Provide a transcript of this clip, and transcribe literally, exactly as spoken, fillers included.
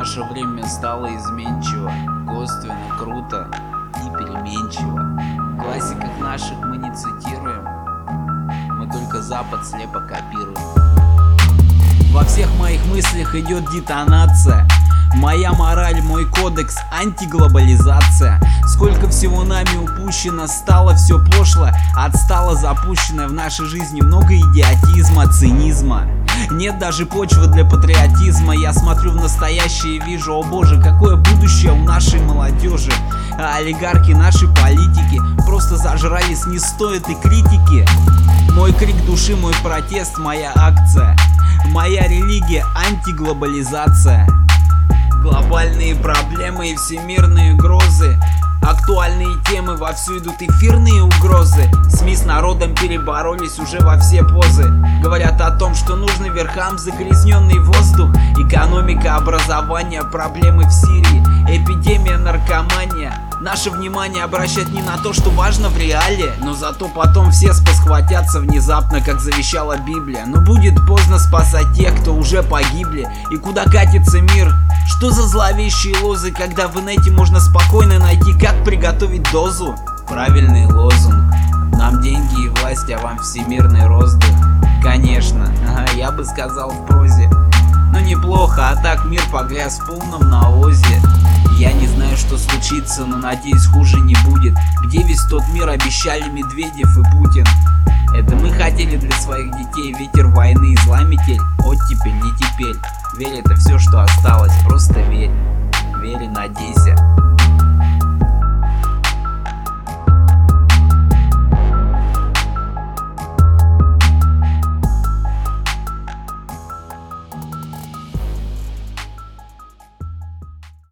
Наше время стало изменчиво, косвенно, круто и переменчиво. Классиков наших мы не цитируем, мы только Запад слепо копируем. Во всех моих мыслях идет детонация. Моя мораль, мой кодекс, антиглобализация. Сколько всего нами упущено, стало все пошло, отстало запущенное в нашей жизни много идиотизма, цинизма. Нет даже почвы для патриотизма. Я смотрю в настоящее и вижу, о боже, какое будущее у нашей молодежи. А олигархи, наши политики просто зажрались, не стоит и критики. Мой крик души, мой протест, моя акция. Моя религия — антиглобализация. Глобальные проблемы и всемирные угрозы. Актуальные темы, вовсю идут эфирные угрозы. СМИ с народом переборолись уже во все позы. Говорят о том, что нужно верхам загрязненный воздух. Экономика, образование, проблемы в Сирии, эпидемия, наркомания. Наше внимание обращать не на то, что важно в реале, но зато потом все спохватятся внезапно, как завещала Библия. Но будет поздно спасать тех, кто уже погибли. И куда катится мир? Что за зловещие лозы, когда в инете можно спокойно найти, как приготовить дозу? Правильный лозунг: нам деньги и власть, а вам всемирный роздых. Конечно, ага, я бы сказал в прозе. Но неплохо, а так мир погряз в полном навозе. Я не знаю, что случится, но надеюсь, хуже не будет. Где весь тот мир, обещали Медведев и Путин. Это мы хотели для своих детей ветер войны и зла метель. Оттепель, не теперь. Верь, это все, что осталось, просто верь. Верь и надейся.